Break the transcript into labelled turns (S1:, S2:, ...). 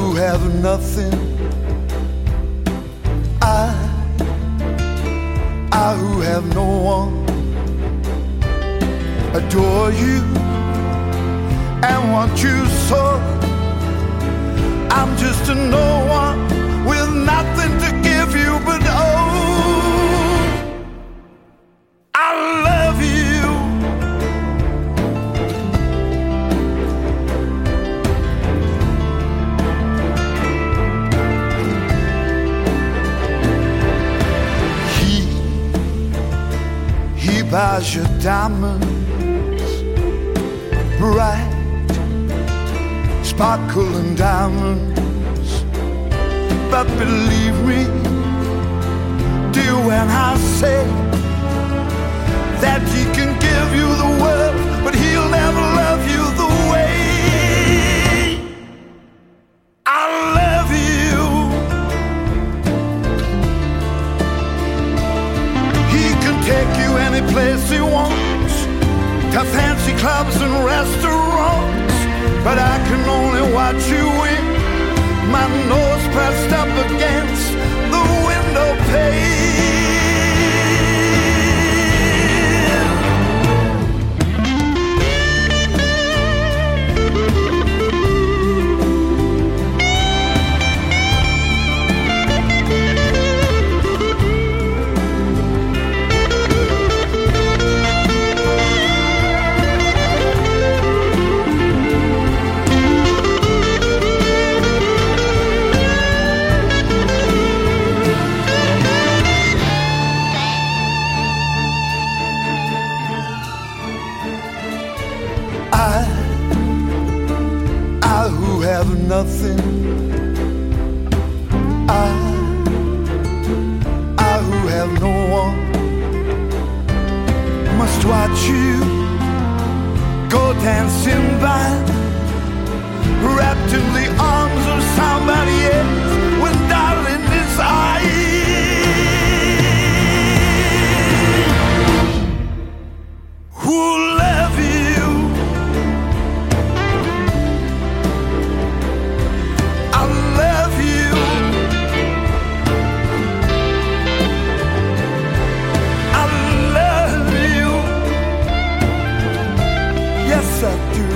S1: who have nothing, I who have no one, adore you and want you so. I'm just a no one with nothing to give you but oh, I love you. He buys your diamonds, bright, sparkling diamonds. But believe me, dear, when I say that he can give you the world, but he'll never love you the way I love you. He can take you any place he wants, to fancy clubs and restaurants, but I can only watch you win, my nose pressed up against the window pane. I who have nothing, I who have no one, must watch you go dancing by, wrapped in the arms of somebody else, when darling is I who love you. I love you. I love you. Yes, I do.